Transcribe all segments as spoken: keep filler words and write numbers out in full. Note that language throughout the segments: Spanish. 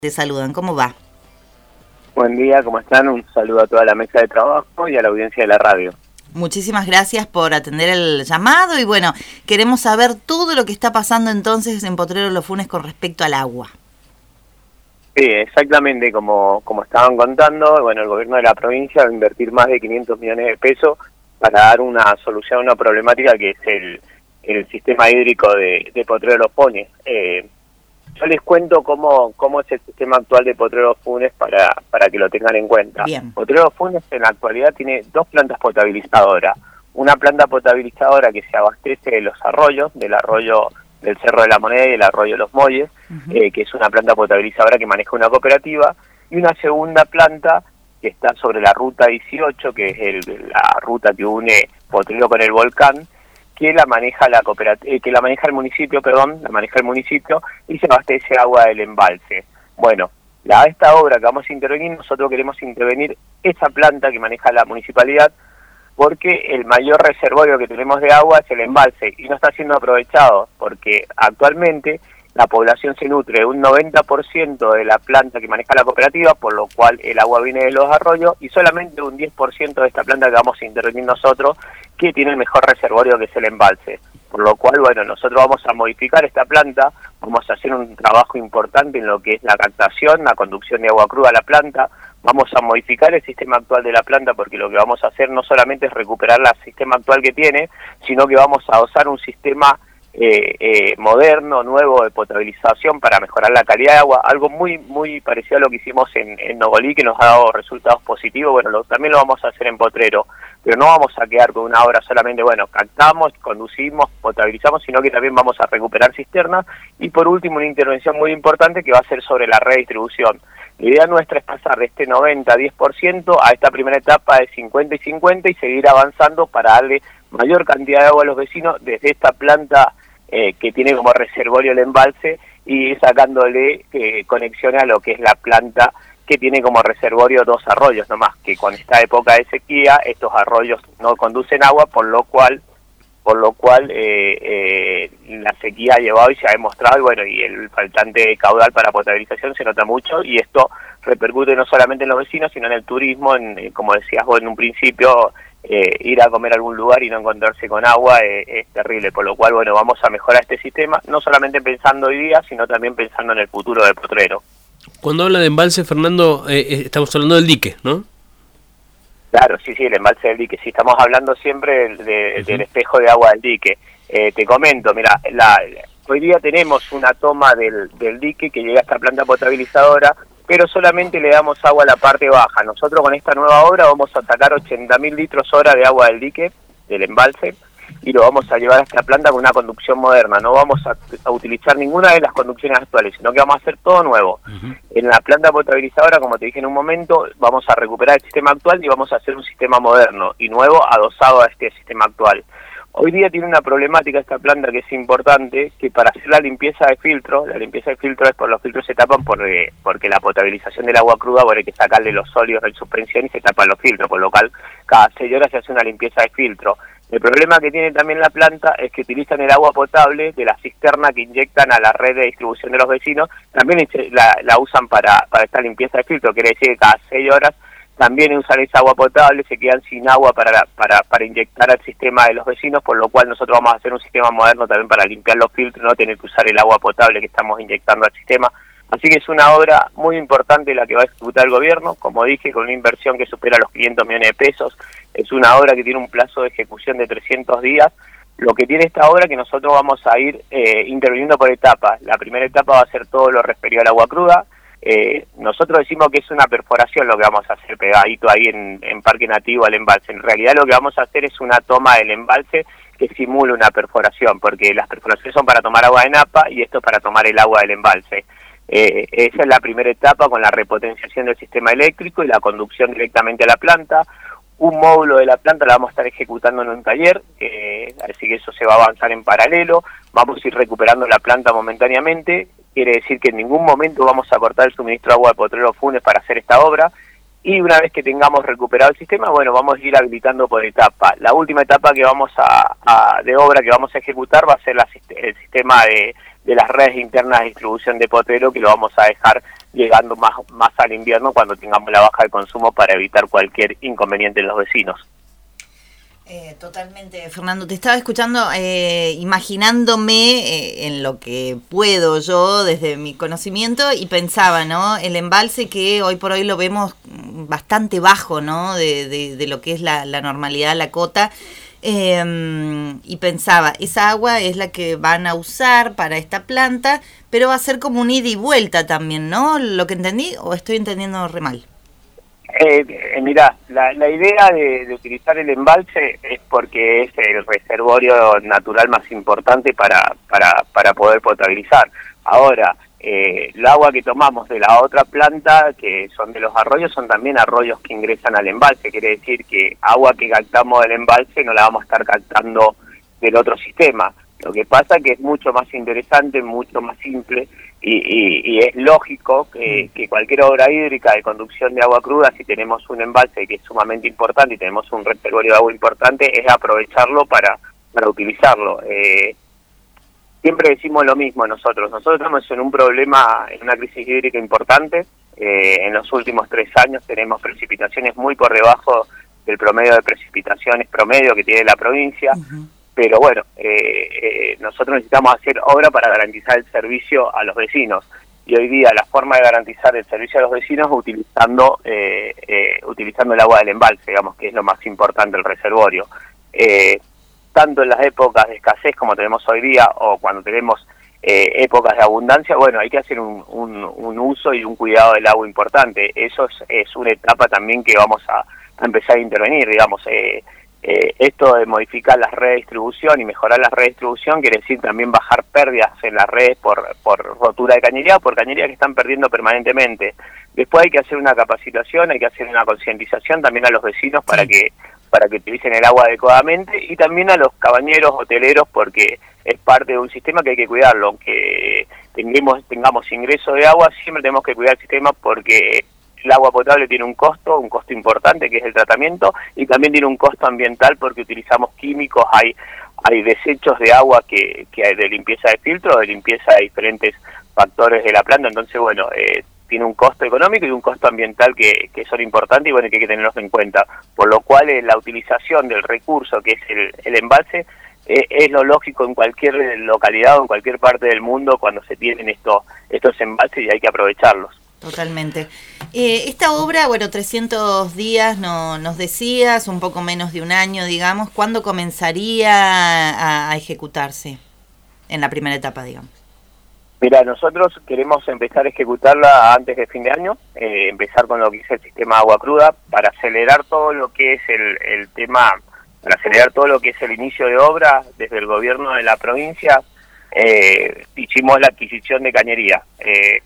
Te saludan, ¿cómo va? Buen día, ¿cómo están? Un saludo a toda la mesa de trabajo y a la audiencia de la radio. Muchísimas gracias por atender el llamado y bueno, queremos saber todo lo que está pasando entonces en Potrero Los Funes con respecto al agua. Sí, exactamente como, como estaban contando, bueno, el gobierno de la provincia va a invertir más de quinientos millones de pesos para dar una solución a una problemática que es el, el sistema hídrico de, de Potrero Los Funes. Eh, Yo les cuento cómo, cómo es el sistema actual de Potrero Los Funes para, para que lo tengan en cuenta. Bien. Potrero Los Funes en la actualidad tiene dos plantas potabilizadoras. Una planta potabilizadora que se abastece de los arroyos, del arroyo del Cerro de la Moneda y del arroyo Los Molles, uh-huh. eh, que es una planta potabilizadora que maneja una cooperativa, y una segunda planta que está sobre la ruta dieciocho, que es el, la ruta que une Potrero con el volcán, que la maneja la cooperativa, eh, que la maneja el municipio, perdón, la maneja el municipio y se abastece agua del embalse. Bueno, la esta obra que vamos a intervenir, nosotros queremos intervenir esa planta que maneja la municipalidad, porque el mayor reservorio que tenemos de agua es el embalse y no está siendo aprovechado, porque actualmente la población se nutre de un noventa por ciento de la planta que maneja la cooperativa, por lo cual el agua viene de los arroyos, y solamente un diez por ciento de esta planta que vamos a intervenir nosotros, que tiene el mejor reservorio, que es el embalse. Por lo cual, bueno, nosotros vamos a modificar esta planta, vamos a hacer un trabajo importante en lo que es la captación, la conducción de agua cruda a la planta, vamos a modificar el sistema actual de la planta, porque lo que vamos a hacer no solamente es recuperar el sistema actual que tiene, sino que vamos a usar un sistema Eh, eh, moderno, nuevo de potabilización para mejorar la calidad de agua, algo muy muy parecido a lo que hicimos en, en Nogolí, que nos ha dado resultados positivos. Bueno, lo, también lo vamos a hacer en Potrero, pero no vamos a quedar con una obra solamente, bueno, captamos, conducimos, potabilizamos, sino que también vamos a recuperar cisternas, y por último una intervención muy importante que va a ser sobre la redistribución. La idea nuestra es pasar de este noventa a diez por ciento a esta primera etapa de cincuenta y cincuenta y seguir avanzando para darle mayor cantidad de agua a los vecinos desde esta planta eh, que tiene como reservorio el embalse, y sacándole eh, conexiones a lo que es la planta que tiene como reservorio dos arroyos nomás, que con esta época de sequía estos arroyos no conducen agua, por lo cual por lo cual eh, eh, la sequía ha llevado y se ha demostrado, y bueno, y el faltante caudal para potabilización se nota mucho, y esto repercute no solamente en los vecinos, sino en el turismo, en, como decías vos en un principio, eh, ir a comer a algún lugar y no encontrarse con agua eh, es terrible, por lo cual, bueno, vamos a mejorar este sistema, no solamente pensando hoy día, sino también pensando en el futuro de Potrero. Cuando habla de embalse, Fernando, eh, estamos hablando del dique, ¿no? Claro, sí, sí, el embalse del dique. Sí, estamos hablando siempre de, de, uh-huh. del espejo de agua del dique. Eh, te comento, mira, la, hoy día tenemos una toma del, del dique que llega a esta planta potabilizadora, pero solamente le damos agua a la parte baja. Nosotros con esta nueva obra vamos a sacar ochenta mil litros hora de agua del dique, del embalse, y lo vamos a llevar a esta planta con una conducción moderna. No vamos a, a utilizar ninguna de las conducciones actuales, sino que vamos a hacer todo nuevo. Uh-huh. En la planta potabilizadora, como te dije en un momento, vamos a recuperar el sistema actual y vamos a hacer un sistema moderno y nuevo adosado a este sistema actual. Hoy día tiene una problemática esta planta que es importante, que para hacer la limpieza de filtro, la limpieza de filtro es por los filtros se tapan porque, porque la potabilización del agua cruda, bueno, hay que sacarle los sólidos en suspensión y se tapan los filtros, por lo cual cada seis horas se hace una limpieza de filtro. El problema que tiene también la planta es que utilizan el agua potable de la cisterna que inyectan a la red de distribución de los vecinos, también la, la usan para, para esta limpieza de filtro, quiere decir que cada seis horas también usan esa agua potable, se quedan sin agua para, para, para inyectar al sistema de los vecinos, por lo cual nosotros vamos a hacer un sistema moderno también para limpiar los filtros, no tener que usar el agua potable que estamos inyectando al sistema. Así que es una obra muy importante la que va a ejecutar el gobierno, como dije, con una inversión que supera los quinientos millones de pesos. Es una obra que tiene un plazo de ejecución de trescientos días. Lo que tiene esta obra es que nosotros vamos a ir eh, interviniendo por etapas. La primera etapa va a ser todo lo referido al agua cruda. Eh, nosotros decimos que es una perforación lo que vamos a hacer pegadito ahí en, en Parque Nativo al embalse. En realidad lo que vamos a hacer es una toma del embalse que simula una perforación, porque las perforaciones son para tomar agua de napa y esto es para tomar el agua del embalse. Eh, esa es la primera etapa con la repotenciación del sistema eléctrico y la conducción directamente a la planta. Un módulo de la planta la vamos a estar ejecutando en un taller, eh, así que eso se va a avanzar en paralelo. Vamos a ir recuperando la planta momentáneamente, quiere decir que en ningún momento vamos a cortar el suministro de agua de Potrero Los Funes para hacer esta obra. Y una vez que tengamos recuperado el sistema, bueno, vamos a ir habilitando por etapa. La última etapa que vamos a, a de obra que vamos a ejecutar va a ser la, el sistema de, de las redes internas de distribución de Potrero, que lo vamos a dejar llegando más, más al invierno cuando tengamos la baja de consumo para evitar cualquier inconveniente en los vecinos. Eh, totalmente, Fernando. Te estaba escuchando, eh, imaginándome eh, en lo que puedo yo desde mi conocimiento y pensaba, ¿no? El embalse que hoy por hoy lo vemos bastante bajo, ¿no? De, de, de lo que es la, la normalidad, la cota. Eh, y pensaba, esa agua es la que van a usar para esta planta, pero va a ser como un ida y vuelta también, ¿no? ¿Lo que entendí o estoy entendiendo re mal? Eh, eh, mirá, la, la idea de, de utilizar el embalse es porque es el reservorio natural más importante para, para, para poder potabilizar. Ahora, eh, el agua que tomamos de la otra planta, que son de los arroyos, son también arroyos que ingresan al embalse. Quiere decir que agua que captamos del embalse no la vamos a estar captando del otro sistema. Lo que pasa es que es mucho más interesante, mucho más simple, y, y, y es lógico que, que cualquier obra hídrica de conducción de agua cruda, si tenemos un embalse que es sumamente importante y tenemos un reservorio de agua importante, es aprovecharlo para, para utilizarlo. Eh, siempre decimos lo mismo nosotros. Nosotros estamos en un problema, en una crisis hídrica importante. Eh, en los últimos tres años tenemos precipitaciones muy por debajo del promedio de precipitaciones promedio que tiene la provincia. Uh-huh. Pero bueno, eh, eh, nosotros necesitamos hacer obra para garantizar el servicio a los vecinos. Y hoy día la forma de garantizar el servicio a los vecinos es utilizando, eh, eh, utilizando el agua del embalse, digamos, que es lo más importante, el reservorio. Eh, tanto en las épocas de escasez como tenemos hoy día, o cuando tenemos eh, épocas de abundancia, bueno, hay que hacer un, un, un uso y un cuidado del agua importante. Eso es, es una etapa también que vamos a, a empezar a intervenir, digamos. Eh, Eh, esto de modificar la redistribución y mejorar la redistribución quiere decir también bajar pérdidas en las redes por, por rotura de cañería o por cañería que están perdiendo permanentemente. Después hay que hacer una capacitación, hay que hacer una concientización también a los vecinos para que para que utilicen el agua adecuadamente, y también a los cabañeros, hoteleros, porque es parte de un sistema que hay que cuidarlo. Aunque tengamos, tengamos ingreso de agua, siempre tenemos que cuidar el sistema porque el agua potable tiene un costo, un costo importante que es el tratamiento, y también tiene un costo ambiental porque utilizamos químicos, hay hay desechos de agua que, que hay de limpieza de filtro, de limpieza de diferentes factores de la planta, entonces bueno, eh, tiene un costo económico y un costo ambiental que, que son importantes y bueno, que hay que tenerlos en cuenta, por lo cual eh, la utilización del recurso que es el, el embalse eh, es lo lógico en cualquier localidad o en cualquier parte del mundo cuando se tienen estos, estos embalses, y hay que aprovecharlos. Totalmente. Eh, esta obra, bueno, trescientos días, no, nos decías, un poco menos de un año, digamos. ¿Cuándo comenzaría a, a ejecutarse en la primera etapa, digamos? Mira, nosotros queremos empezar a ejecutarla antes de fin de año, eh, empezar con lo que es el sistema agua cruda, para acelerar todo lo que es el, el tema, para acelerar todo lo que es el inicio de obra desde el gobierno de la provincia. Eh, hicimos la adquisición de cañería. Eh,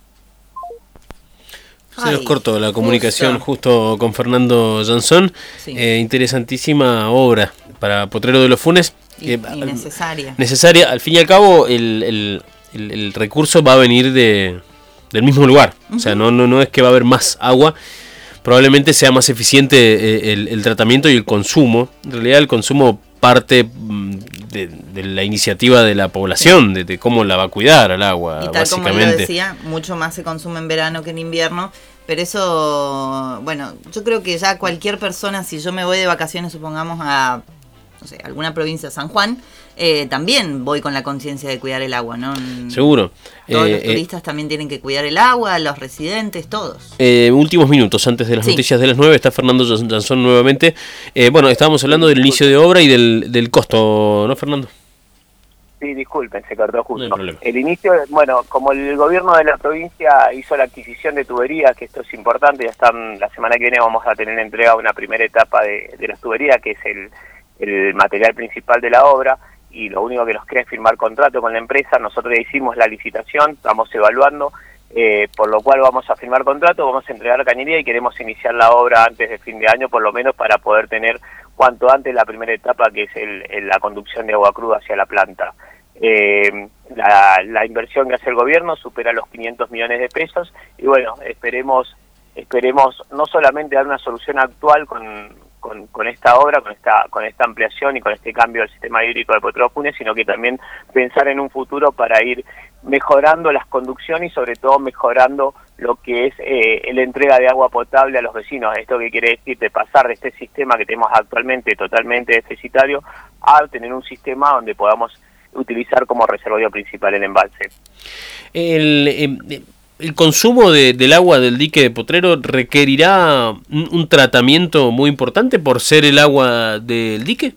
Se nos cortó la comunicación justo, justo con Fernando Jansson. Sí. Eh, interesantísima obra para Potrero de los Funes. Y, eh, y necesaria. Necesaria. Al fin y al cabo, el, el, el, el recurso va a venir de, del mismo lugar. Uh-huh. O sea, no, no, no es que va a haber más agua. Probablemente sea más eficiente eh, el, el tratamiento y el consumo. En realidad, el consumo parte de, de la iniciativa de la población, de, de cómo la va a cuidar al agua, y tal básicamente. Como yo decía, mucho más se consume en verano que en invierno, pero eso, bueno, yo creo que ya cualquier persona, si yo me voy de vacaciones, supongamos a, no sé, alguna provincia, San Juan, eh, también voy con la conciencia de cuidar el agua, ¿no? Seguro. Todos eh, los turistas eh, también tienen que cuidar el agua, los residentes, todos. Eh, últimos minutos antes de las sí. noticias de las nueve, está Fernando Jansson nuevamente. Eh, bueno, estábamos hablando del inicio de obra y del, del costo, ¿no, Fernando? Sí, disculpen, se cortó justo. No hay problema. El inicio, bueno, como el gobierno de la provincia hizo la adquisición de tuberías, que esto es importante, ya están, la semana que viene vamos a tener entrega una primera etapa de, de las tuberías, que es el, el material principal de la obra, y lo único que nos queda es firmar contrato con la empresa. Nosotros ya hicimos la licitación, estamos evaluando, eh, por lo cual vamos a firmar contrato, vamos a entregar la cañería y queremos iniciar la obra antes de fin de año, por lo menos para poder tener cuanto antes la primera etapa, que es el, el, la conducción de agua cruda hacia la planta. Eh, la, la inversión que hace el gobierno supera los quinientos millones de pesos y bueno, esperemos esperemos no solamente dar una solución actual con con, con esta obra, con esta con esta ampliación y con este cambio del sistema hídrico de Potrero Funes, sino que también pensar en un futuro para ir mejorando las conducciones y sobre todo mejorando lo que es eh, la entrega de agua potable a los vecinos. Esto que quiere decir de pasar de este sistema que tenemos actualmente totalmente deficitario a tener un sistema donde podamos utilizar como reservorio principal el embalse. El, eh, el consumo de, del agua del dique de Potrero requerirá un, un tratamiento muy importante por ser el agua del dique.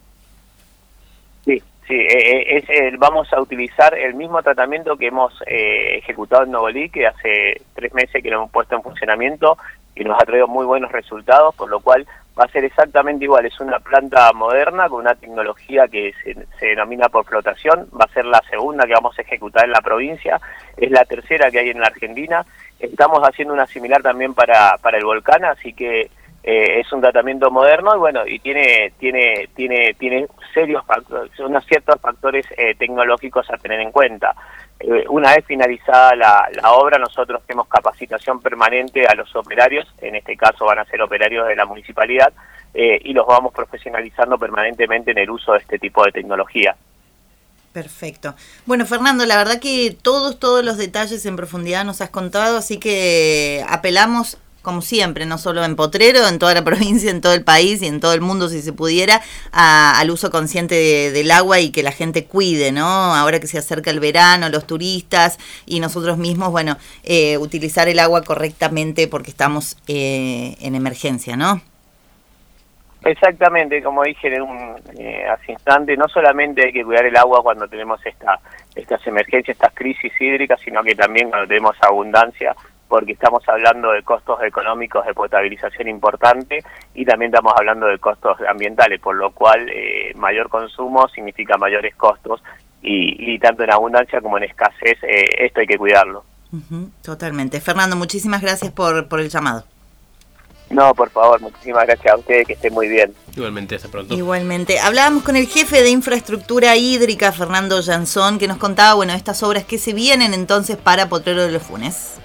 Sí, sí, eh, es, eh, vamos a utilizar el mismo tratamiento que hemos eh, ejecutado en Novolí, que hace tres meses que lo hemos puesto en funcionamiento y nos ha traído muy buenos resultados, por lo cual va a ser exactamente igual. Es una planta moderna con una tecnología que se, se denomina por flotación, va a ser la segunda que vamos a ejecutar en la provincia, es la tercera que hay en la Argentina. Estamos haciendo una similar también para, para el volcán, así que eh, es un tratamiento moderno y bueno, y tiene tiene tiene tiene serios factores, unos ciertos factores eh, tecnológicos a tener en cuenta. Eh, una vez finalizada la, la obra, nosotros tenemos capacitación permanente a los operarios, en este caso van a ser operarios de la municipalidad, eh, y los vamos profesionalizando permanentemente en el uso de este tipo de tecnología. Perfecto. Bueno, Fernando, la verdad que todos, todos los detalles en profundidad nos has contado, así que apelamos, como siempre, no solo en Potrero, en toda la provincia, en todo el país y en todo el mundo, si se pudiera, a, al uso consciente de, del agua y que la gente cuide, ¿no? Ahora que se acerca el verano, los turistas y nosotros mismos, bueno, eh, utilizar el agua correctamente porque estamos eh, en emergencia, ¿no? Exactamente, como dije en un eh, hace instante, no solamente hay que cuidar el agua cuando tenemos esta, estas emergencias, estas crisis hídricas, sino que también cuando tenemos abundancia, porque estamos hablando de costos económicos de potabilización importante y también estamos hablando de costos ambientales, por lo cual eh, mayor consumo significa mayores costos y, y tanto en abundancia como en escasez eh, esto hay que cuidarlo. Uh-huh, totalmente. Fernando, muchísimas gracias por, por el llamado. No, por favor, muchísimas gracias a ustedes, que estén muy bien. Igualmente, hasta pronto. Igualmente. Hablábamos con el jefe de infraestructura hídrica, Fernando Jansón, que nos contaba, bueno, estas obras que se vienen entonces para Potrero de los Funes.